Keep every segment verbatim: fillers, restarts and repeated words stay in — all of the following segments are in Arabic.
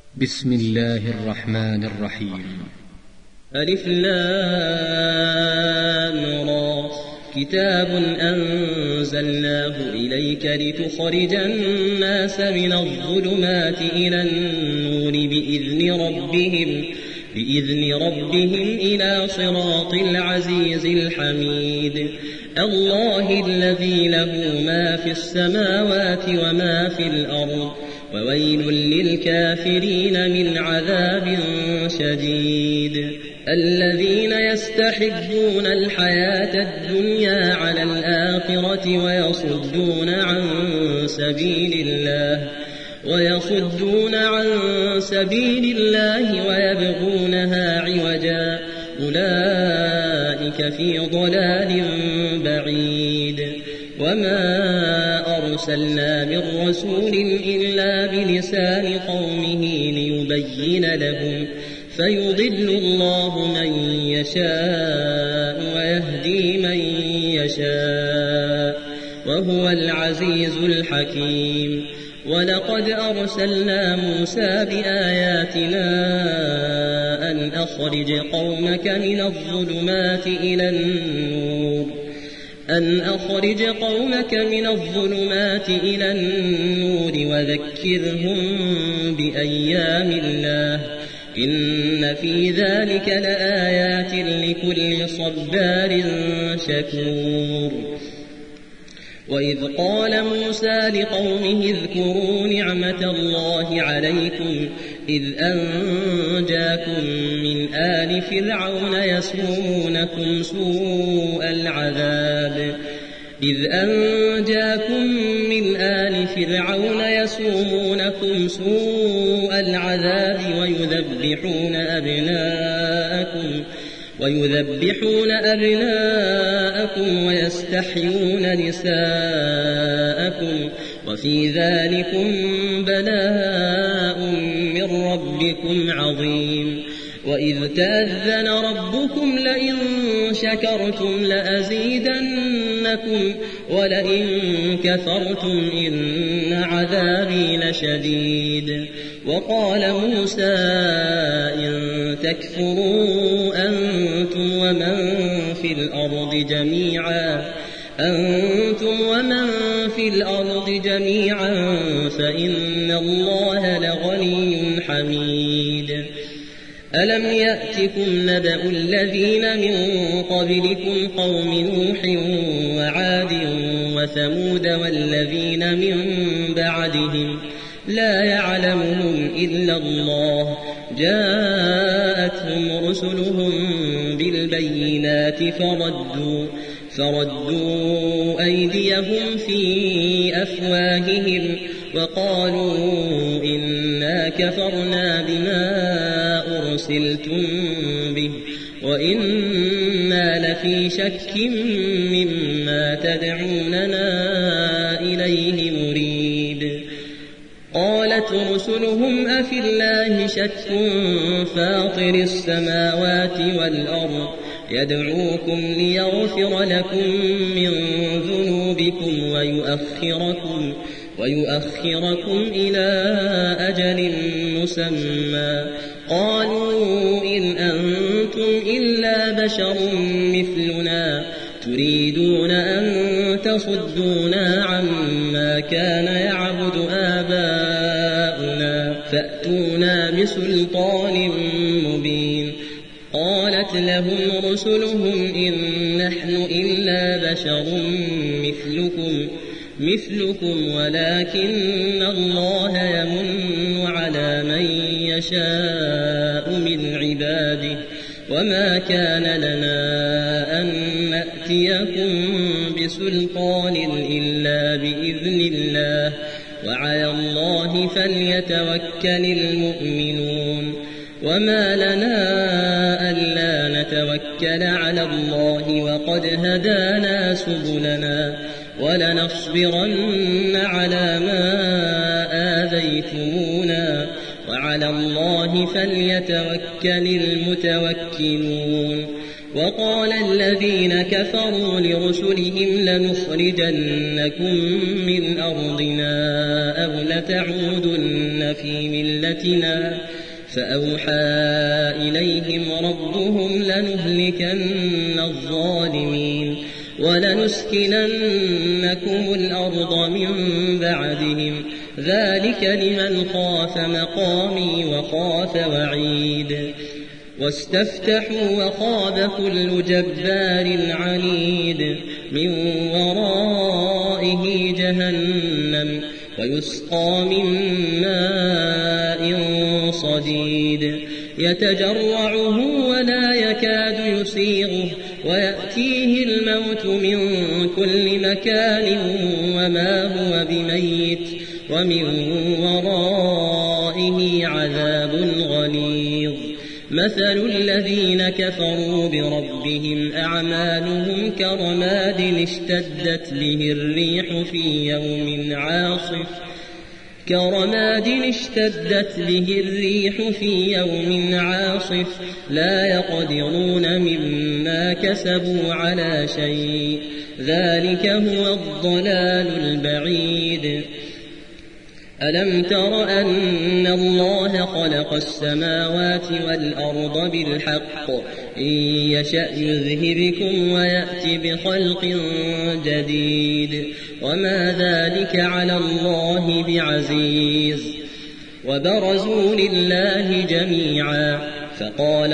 بسم الله الرحمن الرحيم. ألف لام را. كتاب أنزلناه إليك لتخرج الناس من الظلمات إلى النور بإذن ربهم بإذن ربهم إلى صراط العزيز الحميد. الله الذي له ما في السماوات وما في الأرض وويل للكافرين من عذاب شديد. الذين يستحبون الحياة الدنيا على الآخرة ويصدون عن سبيل الله ويصدون عن سبيل الله ويبغونها عوجا أولئك في ضلال بعيد. وما أرسلنا من رسول إلا بلسان قومه ليبين لهم فيضل الله من يشاء ويهدي من يشاء وهو العزيز الحكيم. ولقد أرسلنا موسى بآياتنا أن أخرج قومك من الظلمات إلى النور أن أخرج قومك من الظلمات إلى النور وذكرهم بأيام الله إن في ذلك لآيات لكل صبار شكور. وإذ قال موسى لقومه اذكروا نعمة الله عليكم إذ أنجاكم من آل فرعون يسومونكم سوء العذاب إذ أنجاكم من آل فرعون يسومونكم سوء العذاب ويذبحون أبناءكم ويذبحون أبناءكم ويستحيون نساءكم وفي ذلكم بلاء من ربكم عظيم. وإذ تأذن ربكم لئن شكرتم لأزيدنكم ولئن كفرتم إن عذابي لشديد. وقال موسى إن تكفروا أنتم ومن في الأرض جميعا أنتم ومن في الأرض جميعا فإن الله لغني حميد. ألم يأتكم نبأ الذين من قبلكم قوم نوح وعاد وثمود والذين من بعدهم لا يعلمهم إلا الله جاءتهم رسلهم بالبينات فردوا فردوا أيديهم في أفواههم وقالوا إنا كفرنا بما أرسلتم به وإنا لفي شك مما تدعوننا إليه مريب. قالت رسلهم أفي الله شك فاطر السماوات والأرض يدعوكم ليغفر لكم من ذنوبكم ويؤخركم ويؤخركم إلى أجل مسمى قالوا إن أنتم إلا بشر مثلنا تريدون أن تصدونا عما كان يعبد آباؤنا فأتونا بسلطان مبين. قالت لهم رسلهم إن نحن إلا بشر مثلكم مثلكم ولكن الله يمن على من يشاء من عباده وما كان لنا أن نأتيكم بسلطان إلا بإذن الله وعلى الله فليتوكل المؤمنون. وما لنا ألا نتوكل على الله وقد هدانا سبلنا ولنصبرن على ما آذيتمونا وعلى الله فليتوكل المتوكلون. وقال الذين كفروا لرسلهم لنخرجنكم من أرضنا أو لتعودن في ملتنا فأوحى إليهم ربهم لنهلكن الظالمين ولنسكننكم الأرض من بعدهم ذلك لمن خاف مقامي وخاف وعيد واستفتحوا وخاب كل جبار عنيد من ورائه جهنم ويسقى من ماء صديد يتجرعه ولا يكاد يسيغه ويأتيه الموت من كل مكان وما هو بميت ومن ورائه عذاب غليظ مثل الذين كفروا بربهم أعمالهم كرماد اشتدت به الريح في يوم عاصف كرماد اشتدت به الريح في يوم عاصف لا يقدرون مما كسبوا على شيء ذلك هو الضلال البعيد ألم تر أن الله خلق السماوات والأرض بالحق إن يشأ يذهبكم ويأتي بخلق جديد وما ذلك على الله بعزيز وبرزوا لله جميعا فقال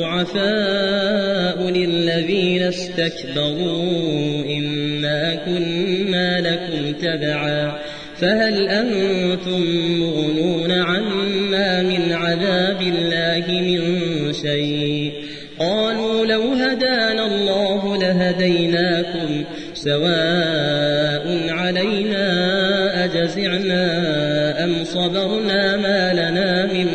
الضعفاء للذين استكبروا إنا كنا لكم تبعا فهل أنتم مغنون عنا من عذاب الله من شيء قالوا لو هدانا الله لهديناكم سواء علينا أجزعنا أم صبرنا ما لنا من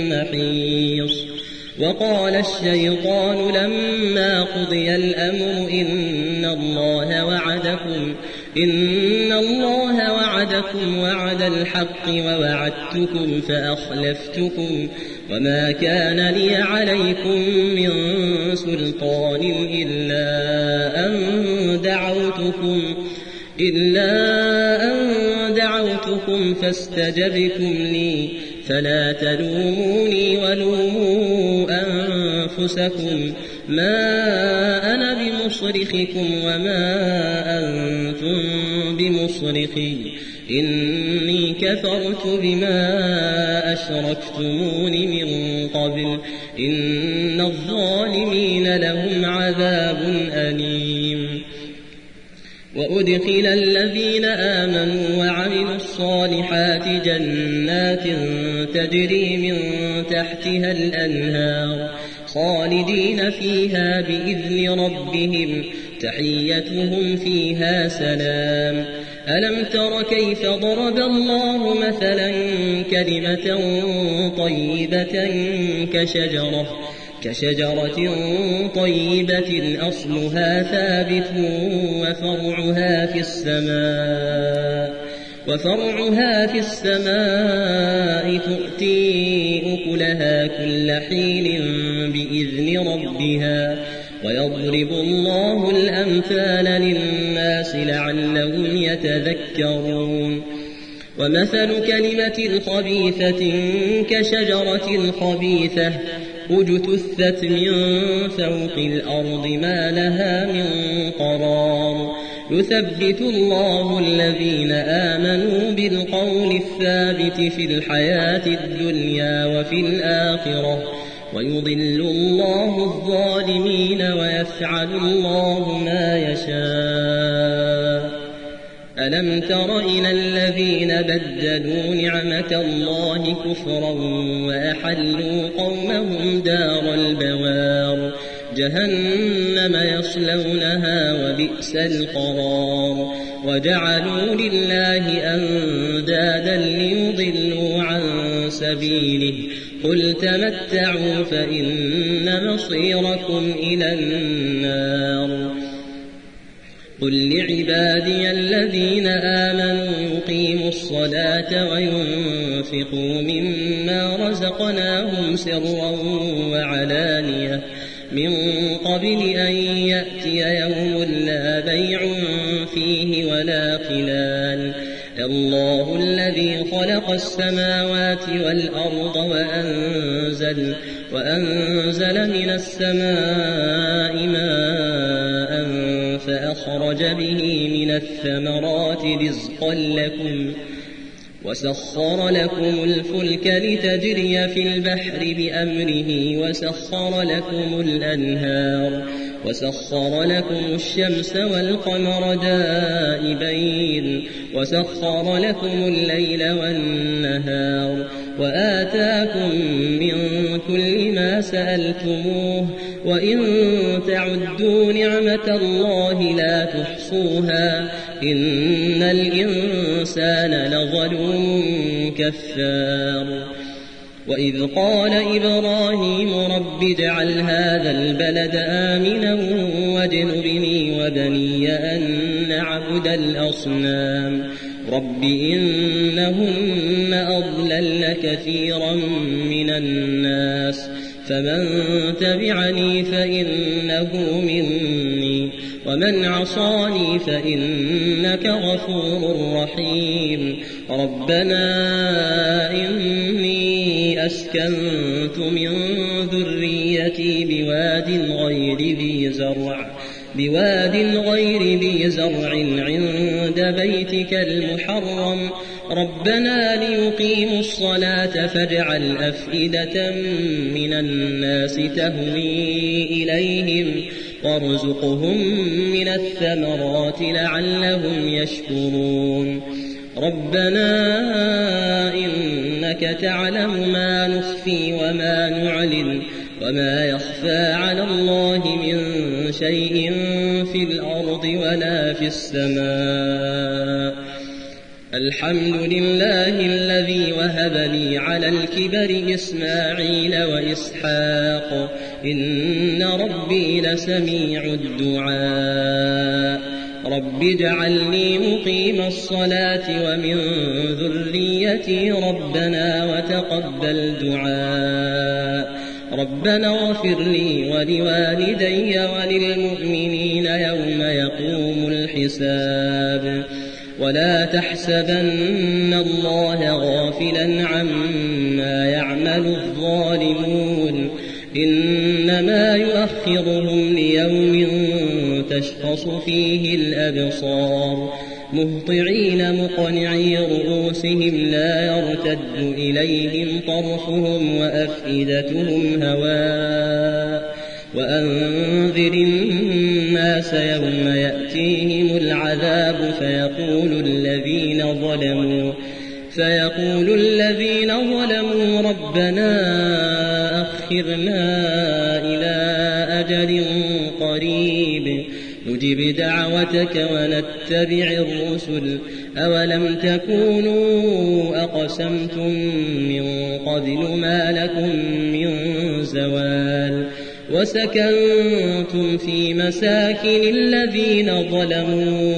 محيص وقال الشيطان لما قضي الأمر إن الله وعدكم إن الله وعدكم وعد الحق ووعدتكم فأخلفتكم وما كان لي عليكم من سلطان إلا أن دعوتكم إلا أن دعوتكم فاستجبتم لي فلا تلوموني ولوموا أنفسكم ما أنا بمصرخكم وما أنتم بمصرخي إني كفرت بما أشركتمون من قبل إن الظالمين لهم عذاب أليم وأدخل الذين آمنوا وعملوا الصالحات جنات تجري من تحتها الأنهار خالدين فيها بإذن ربهم تحيتهم فيها سلام ألم تر كيف ضرب الله مثلا كلمة طيبة كشجرة كشجرة طيبة أصلها ثابت وفرعها في السماء وفرعها في السماء تؤتي أكلها كل حين بإذن ربها ويضرب الله الأمثال للناس لعلهم يتذكرون ومثل كلمة خبيثة كشجرة خبيثة اجتثت من فوق الأرض ما لها من قرار يثبت الله الذين آمنوا بالقول الثابت في الحياة الدنيا وفي الآخرة ويضل الله الظالمين ويفعل الله ما يشاء ألم تر إلى الذين بدلوا نعمة الله كفرا وأحلوا قومهم دار البوار جهنم يصلونها وبئس القرار وجعلوا لله أندادا ليضلوا عن سبيله قل تمتعوا فإن مصيركم إلى النار قل لعبادي الذين آمنوا يقيموا الصلاة وينفقوا مما رزقناهم سرا وعلانية من قبل أن يأتي يوم لا بيع فيه ولا خلال الله الذي خلق السماوات والأرض وأنزل, وأنزل من السماء ماء فأخرج به من الثمرات رزقا لكم وسخر لكم الفلك لتجري في البحر بأمره وسخر لكم الأنهار وسخر لكم الشمس والقمر دائبين وسخر لكم الليل والنهار وآتاكم من كل ما سألتموه وإن تعدوا نعمة الله لا تحصوها إن الإنسان لظلوم كفار وإذ قال إبراهيم رب اجعل هذا البلد آمنا واجنبني وبني أن نعبد الأصنام رب إنهن أضللن كثيرا من الناس فمن تبعني فإنه مني ومن عصاني فإنك غفور رحيم ربنا إني أسكنت من ذريتي بواد غير ذي زرع بواد غير ذي زرع عند بيتك المحرم ربنا ليقيموا الصلاة فاجعل أفئدة من الناس تهوي إليهم وارزقهم من الثمرات لعلهم يشكرون ربنا إنك تعلم ما نخفي وما نعلن وما يخفى على الله من شيء في الأرض ولا في السماء الحمد لله الذي وهب لي على الكبر إسماعيل وإسحاق إن ربي لسميع الدعاء رب اجعلني مقيم الصلاة ومن ذريتي ربنا وتقبل دعاء ربنا اغفر لي ولوالدي وللمؤمنين يوم يقوم الحساب ولا تحسبن الله غافلا عما يعمل الظالمون إنما يؤخرهم ليوم تشخص فيه الأبصار مهطعين مقنعي رؤوسهم لا يرتد إليهم طرفهم وأفئدتهم هواء وأنذر الناس يوم يأتيهم العذاب فيقول الذين ظلموا فيقول الذين ظلموا ربنا أخرنا إلى أجل قريب نجب دعوتك ونتبع الرسل أولم تكونوا أقسمتم من قبل ما لكم من زوال وسكنتم في مساكن الذين ظلموا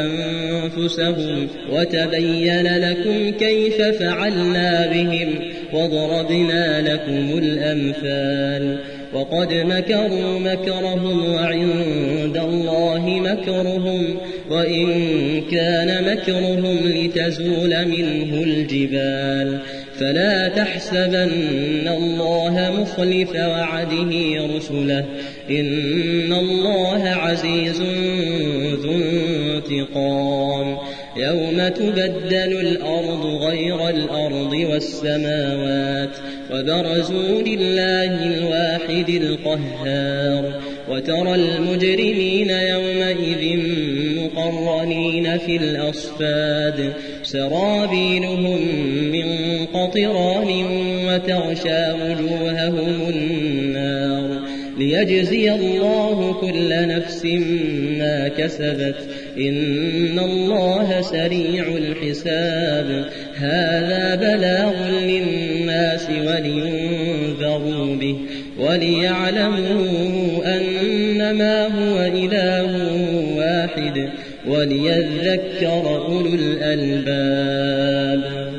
أنفسهم وتبين لكم كيف فعلنا بهم وضربنا لكم الأمثال وقد مكروا مكرهم وعند الله مكرهم وإن كان مكرهم لتزول منه الجبال فلا تحسبن الله مخلف وعده رسله إن الله عزيز ذو انتقام يوم تبدل الأرض غير الأرض والسماوات وبرزوا لله الواحد القهار وترى المجرمين يومئذ مقرنين في الأصفاد سرابيلهم من قطران وتغشى وجوههم النار ليجزي الله كل نفس ما كسبت إن الله سريع الحساب هذا بلاغ للناس ولينذروا به وليعلموا أنما هو إله واحد وليذكر أولو الألباب.